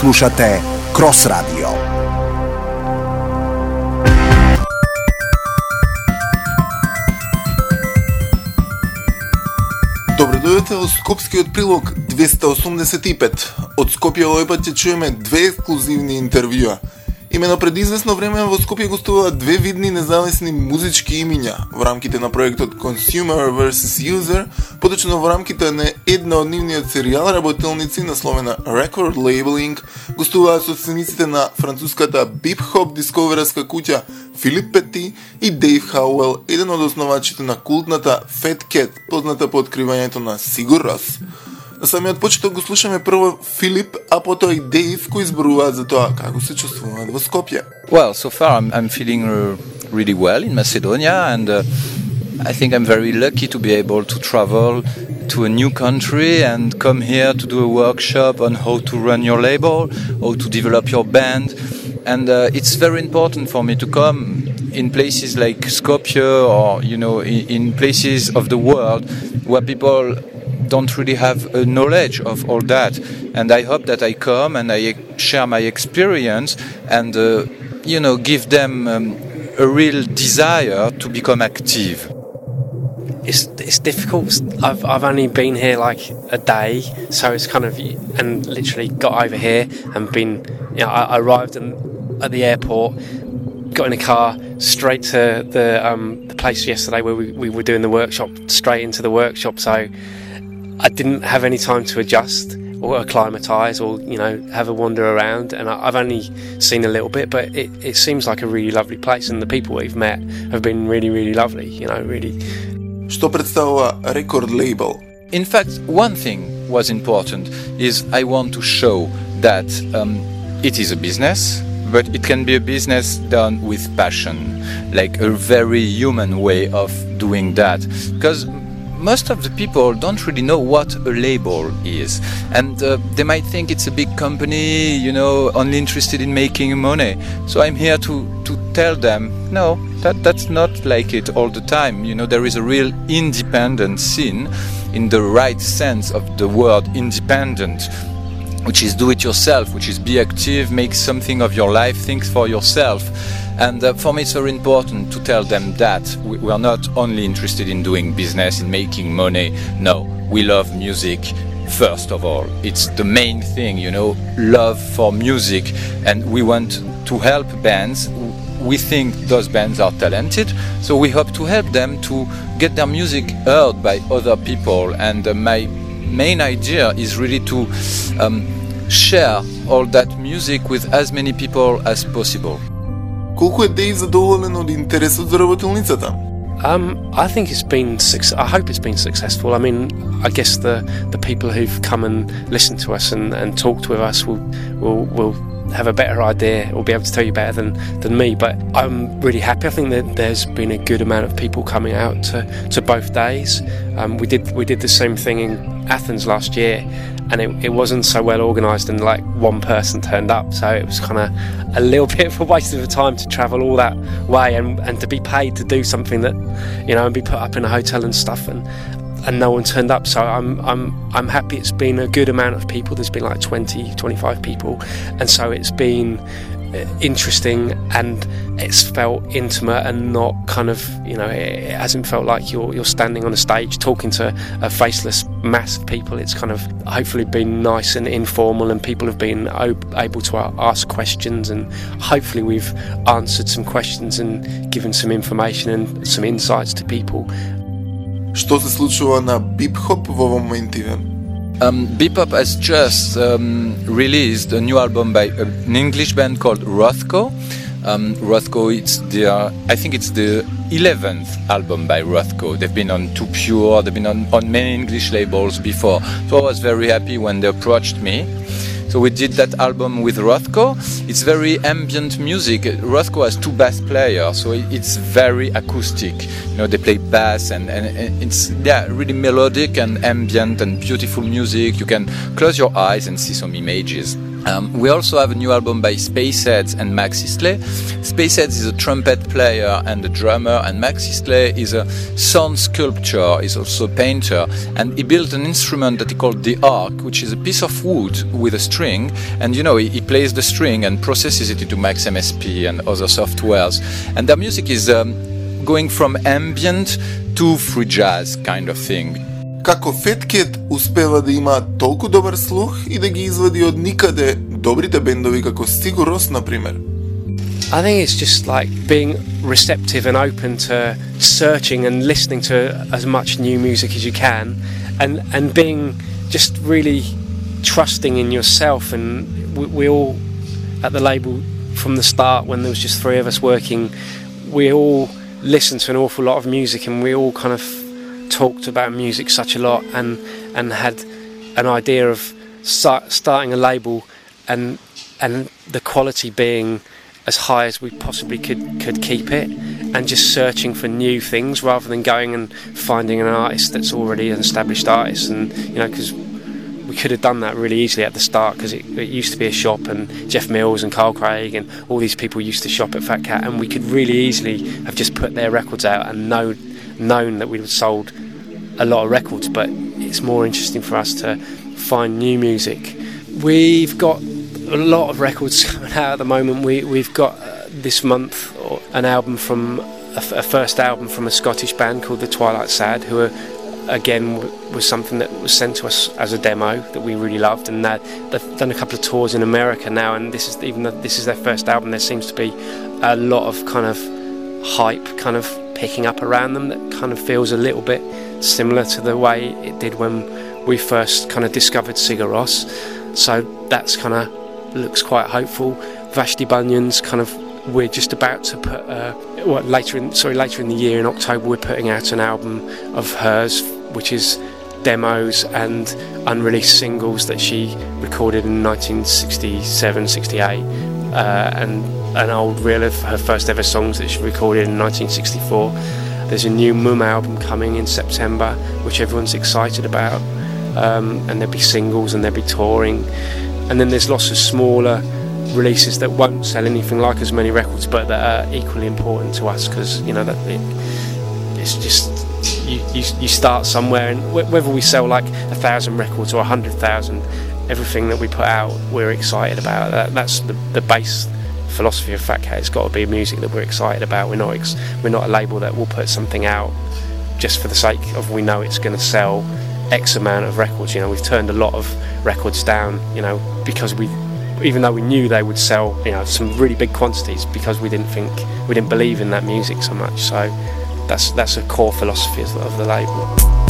Slušate Cross Radio. Добре дојдете во Скопскиот прилог 285. Од Скопје овој пат ќе чуеме две ексклузивни интервјуа. Имено пред известно време во Скопје гостуваат две видни независни музички имиња во рамките на проектот Consumer vs. User, поточно во рамките на една од нивниот серијал работелници насловена Record Labeling, гостуваат со сцениците на француската бип-хоп дисковерска куќа Филип Пети и Дейв Хауел, еден од основачите на култната Fat Cat, позната по откривањето на Сигур Рос. На самиот почеток го слушаме прво Филип, а потоа и Дейв, кои зборуваат за тоа како се чувствуваат во Скопје. Well, so far I'm feeling really well in Macedonia, and I think I'm very lucky to be able to travel to a new country and come here to do a workshop on how to run your label, how to develop your band. And it's very important for me to come in places like Skopje or, in places of the world where people don't really have a knowledge of all that. And I hope that I come and I share my experience and, give them a real desire to become active. It's difficult. I've only been here like a day, so it's kind of, and literally got over here and been, I arrived at the airport, got in a car straight to the place yesterday where we were doing the workshop, straight into the workshop. So I didn't have any time to adjust or acclimatise or have a wander around, and I've only seen a little bit, but it seems like a really lovely place, and the people we've met have been really, really lovely. Really. Што представува Record Label? In fact, one thing was important is I want to show that it is a business, but it can be a business done with passion, like a very human way of doing that. Because most of the people don't really know what a label is, and they might think it's a big company, only interested in making money. So I'm here to tell them, no, that's not like it all the time. There is a real independent scene in the right sense of the word independent, which is do it yourself, which is be active, make something of your life, think for yourself. And for me it's very important to tell them that we are not only interested in doing business, in making money. No, we love music first of all. It's the main thing, love for music, and we want to help bands. We think those bands are talented, so we hope to help them to get their music heard by other people. And my main idea is really to share all that music with as many people as possible. Колку е Дейв задоволен од интересот за работилницата? I think it's been. I hope it's been successful. I mean, I guess the people who've come and listened to us and talked with us will have a better idea or be able to tell you better than me. But I'm really happy. I think that there's been a good amount of people coming out to both days. We did the same thing in Athens last year, and it wasn't so well organised, and like one person turned up, so it was kind of a little bit of a waste of the time to travel all that way and to be paid to do something that and be put up in a hotel and stuff, and no one turned up. So I'm happy. It's been a good amount of people. There's been like 25 people, and so it's been interesting, and it's felt intimate and not kind of it hasn't felt like you're standing on a stage talking to a faceless mass of people. It's kind of hopefully been nice and informal, and people have been able to ask questions, and hopefully we've answered some questions and given some information and some insights to people. Што се случува на бип-хоп во моментиве? Bebop has just released a new album by an English band called Rothko. Rothko, I think it's the 11th album by Rothko. They've been on Too Pure, they've been on many English labels before. So I was very happy when they approached me. So we did that album with Rothko. It's very ambient music. Rothko has two bass players, so it's very acoustic. They play bass and it's really melodic and ambient and beautiful music. You can close your eyes and see some images. We also have a new album by Spaceheads and Max Isley. Spaceheads is a trumpet player and a drummer, and Max Isley is a sound sculptor, he's also a painter, and he built an instrument that he called the arc, which is a piece of wood with a string, and he plays the string and processes it into Max MSP and other softwares. And their music is going from ambient to free jazz kind of thing. Како Fat Cat успела да има толку добар слух и да ги извади од никаде добрите бендови како Sigur Rós, например? I think it's just like being receptive and open to searching and listening to as much new music as you can, and being just really trusting in yourself. And we all, at the label from the start, when there was just three of us working, we all listened to an awful lot of music, and we all kind of talked about music such a lot, and had an idea of starting a label, and the quality being as high as we possibly could keep it, and just searching for new things rather than going and finding an artist that's already an established artist. And because we could have done that really easily at the start, because it used to be a shop, and Jeff Mills and Carl Craig and all these people used to shop at Fat Cat, and we could really easily have just put their records out and known that we'd have sold a lot of records. But it's more interesting for us to find new music. We've got a lot of records coming out at the moment. We've got this month an album from a first album from a Scottish band called the Twilight Sad, who again was something that was sent to us as a demo that we really loved, and they've done a couple of tours in America now, and even though this is their first album, there seems to be a lot of kind of hype kind of picking up around them that kind of feels a little bit similar to the way it did when we first kind of discovered Sigur Rós. So that's kind of looks quite hopeful. Vashti Bunyan's kind of, we're just about to put later in the year, in October, we're putting out an album of hers, which is demos and unreleased singles that she recorded in 1967-68, and an old reel of her first ever songs that she recorded in 1964. There's a new Mum album coming in September, which everyone's excited about, and there'll be singles and there'll be touring. And then there's lots of smaller releases that won't sell anything like as many records, but that are equally important to us, because that it's just you start somewhere, and whether we sell like 1,000 records or 100,000, everything that we put out we're excited about. That's the base philosophy of Fat Cat. It's got to be music that we're excited about. We're not a label that will put something out just for the sake of, we know it's going to sell X amount of records. We've turned a lot of records down, because even though we knew they would sell, some really big quantities, because we didn't believe in that music so much. So that's a core philosophy of the label.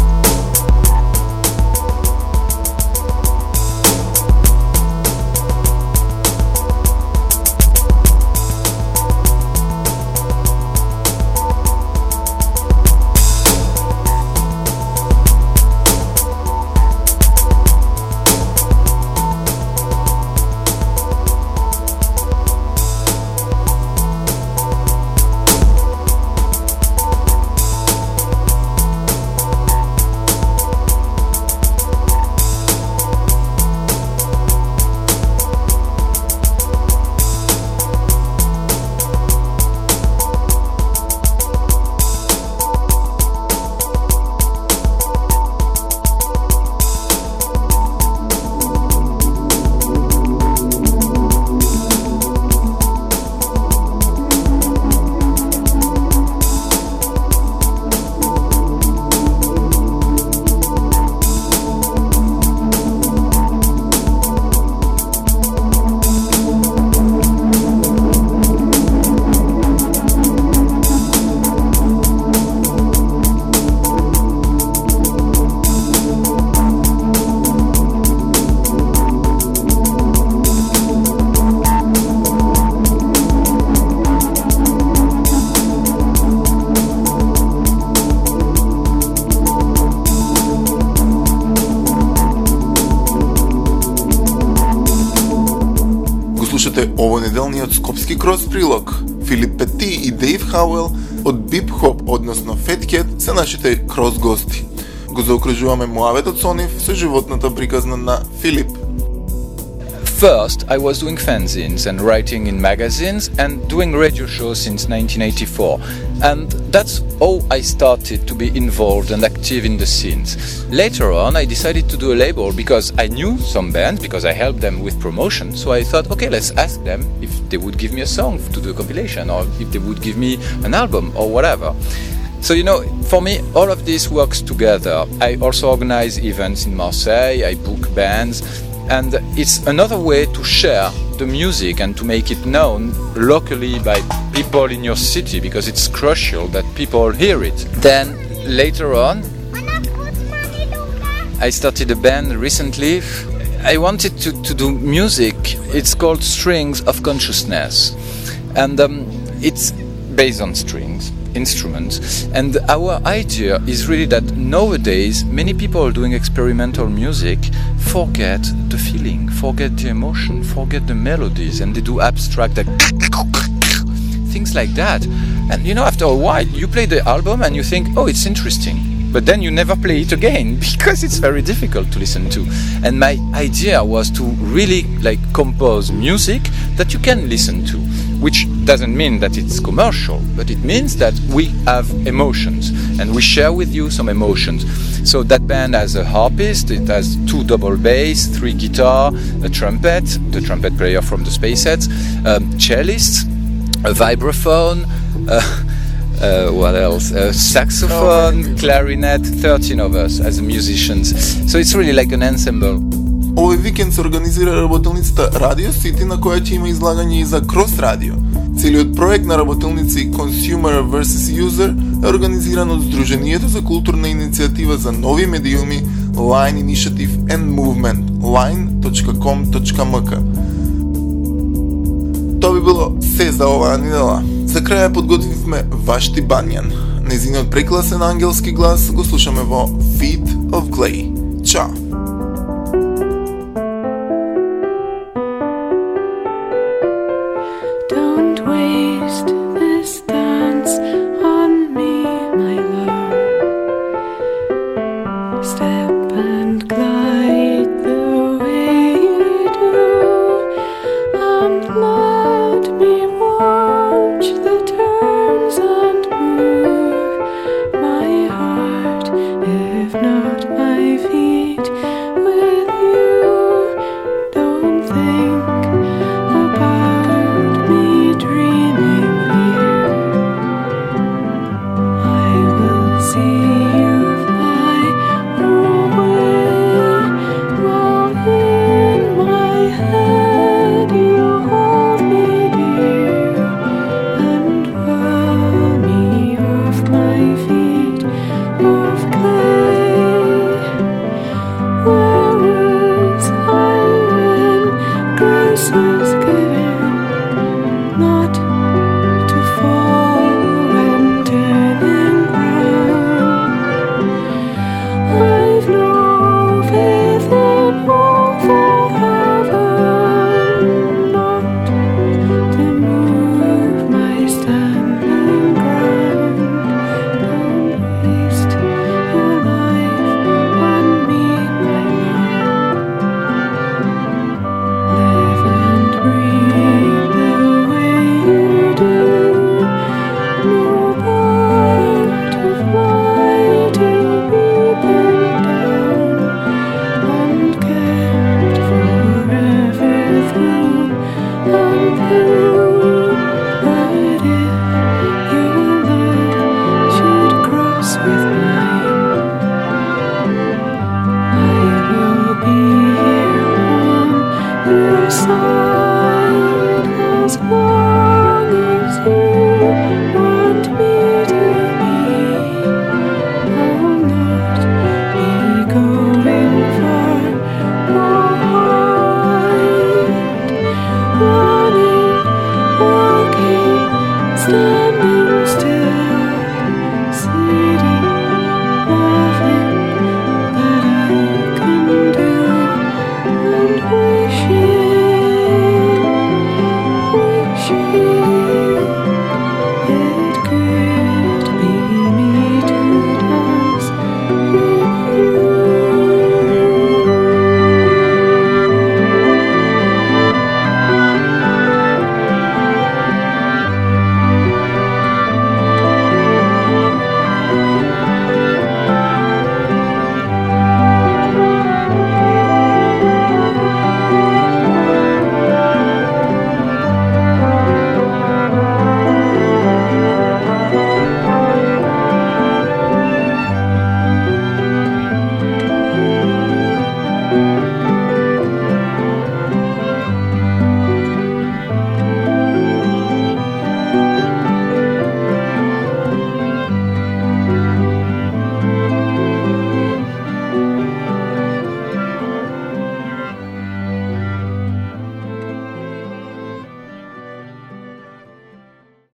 Овонеделниот скопски крос прилог. Филип Пети и Дейв Хауел од Bip Hop, односно Fat Cat, се нашите крос гости. Го заокружуваме муаветот со нив со животната приказна на Филип. first, I was doing fanzines and writing in magazines and doing radio shows since 1984. And that's how I started to be involved and active in the scenes. Later on, I decided to do a label because I knew some bands, because I helped them with promotion. So I thought, okay, let's ask them if they would give me a song to do a compilation, or if they would give me an album or whatever. So, for me, all of this works together. I also organize events in Marseille, I book bands, and it's another way to share the music and to make it known locally by people in your city, because it's crucial that people hear it. Then, later on, I started a band recently. I wanted to do music. It's called Strings of Consciousness, and it's based on strings, instruments, and our idea is really that nowadays many people doing experimental music forget the feeling, forget the emotion, forget the melodies, and they do abstract things like that. And after a while you play the album and you think, oh, it's interesting, but then you never play it again because it's very difficult to listen to. And my idea was to really compose music that you can listen to, which doesn't mean that it's commercial, but it means that we have emotions and we share with you some emotions. So that band has a harpist, it has 2 double bass, 3 guitar, a trumpet, the trumpet player from the Spaceheads, cellists, a vibraphone, what else? Saxophone, clarinet, 13 of us as musicians. So it's really like an ensemble. Овој викенд се организира работилницата Radio City, на која ќе има излагање и за Cross Radio. Целиот проект на работилници Consumer vs. User е организиран од Сдруженијето за културна иницијатива за нови медиуми Line Initiative and Movement, line.com.mk. Тоа би било се за оваа недела. За крај подготвивме Вашти Банјан. Незиниот прекласен ангелски глас го слушаме во Feet of Clay. Чао!